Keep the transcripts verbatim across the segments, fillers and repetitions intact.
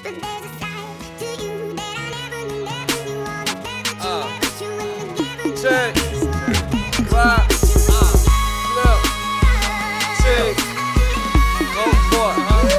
Uh, check, rock, uh, look, check, go for it, huh?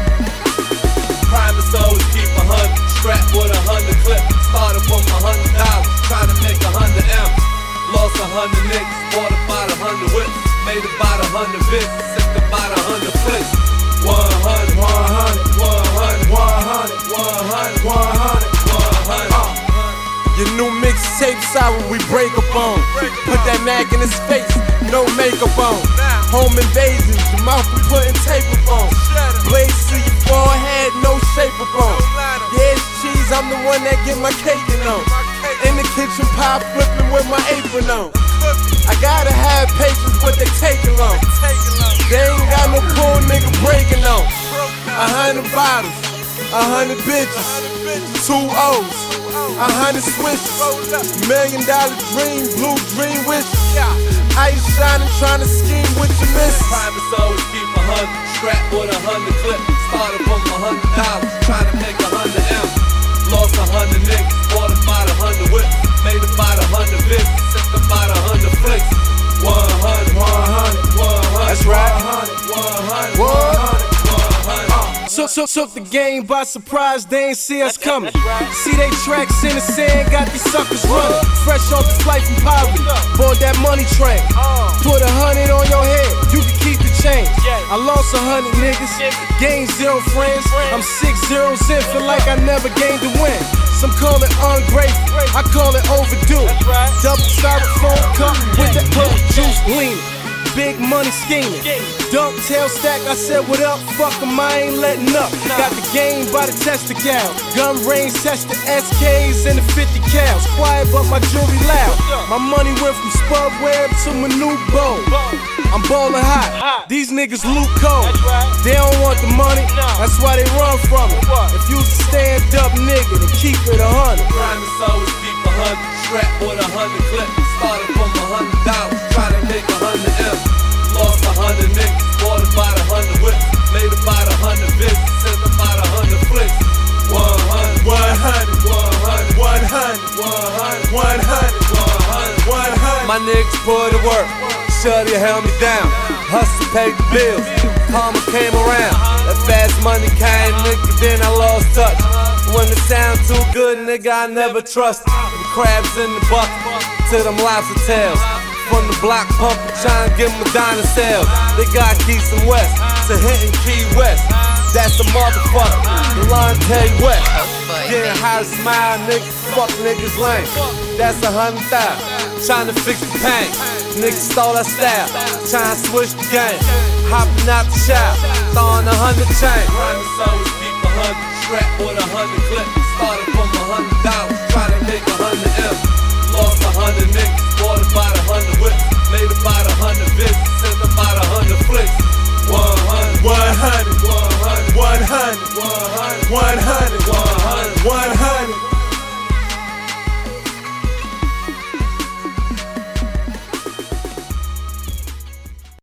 Promise always keep a hundred, strapped with a hundred clip. Started from a hundred dollars, trying to make a hundred M's. Lost a hundred niggas, bought about a hundred whips. Made about a hundred visits, sick about a hundred flicks. One hundred, one hundred, one hundred, one hundred, one hundred, one hundred, one hundred. Your new mixtape's out when we break up on. Put that mag in his face, no makeup on. Home invasions, your mouth we putting tape up on. Blades to your forehead, no shape up on. Yeah, it's cheese, I'm the one that get my caking on. In the kitchen, pie flipping with my apron on. I gotta have patience, but they taking long. They ain't got no cool nigga breaking on. A hundred bottles, a hundred bitches, two O's, a hundred switches, million dollar dream, blue dream wishes. Ice shining, trying to scheme with your missus. Promise always keep a hundred, strapped with a hundred clip. Started from a hundred dollars, trying to make a hundred M's. Lost a hundred niggas, bought about a hundred whips. Made about a hundred visits, sick about a hundred flicks. One hundred, one hundred, one hundred. That's right. One hundred, one hundred, one hundred. Took, took, took the game by surprise, they ain't see us coming. See they tracks in the sand, got these suckers running. Fresh off the flight from poverty, board that money train. Put a hundred on your head, you can keep the change. I lost a hundred niggas, gained zero friends. I'm six zeros in, feel like I never gained a win. Some call it ungrateful, I call it overdue. Double styrofoam cup with that purple juice leaning. Big money scheming, dunk tail stack, I said what up, fuck 'em, I ain't letting up. Got the game by the tester gal, gun range test the S Ks and the fifty cals. Quiet but my jewelry loud, my money went from Spud Web to my new bow. I'm ballin' hot, these niggas loot cold. They don't want the money, that's why they run from it. If you's a stand up nigga, then keep it a hundred. Promise always keep a hundred, strapped with a hundred clip. Started from a hundred dollars, trying to make a hundred M's. Lost a hundred niggas, bought about a hundred whips. Made about a hundred visits, sent about a hundred flicks. One hundred, one hundred, one hundred, one hundred, one hundred, one hundred, one hundred, one hundred. My niggas put to work, shorty held me down. Hustle paid the bills, karma came around. That fast money came, nigga, then I lost touch. When it sound too good, nigga, I never trust it. Them crabs in the bucket, to them lobster tails. From the block pumping, trying to give them a diner sale. They got Keys and West, to hitting Key West. That's the motherfucker, the line tell you what. Getting high to smile, nigga, fuck niggas lame. That's a hundred thousand, trying to fix the pain. Niggas stole our style, trying to switch the game. Hopping out the shop, throwing a hundred chain. Promise always keep a hundred, strapped with a hundred clip. Started from a hundred dollars, trying to make a hundred M's. Lost a hundred niggas, bought about a hundred whips. Made about a hundred visits, sent about a hundred flicks. One hundred, one hundred, one hundred, one hundred, one hundred, one hundred.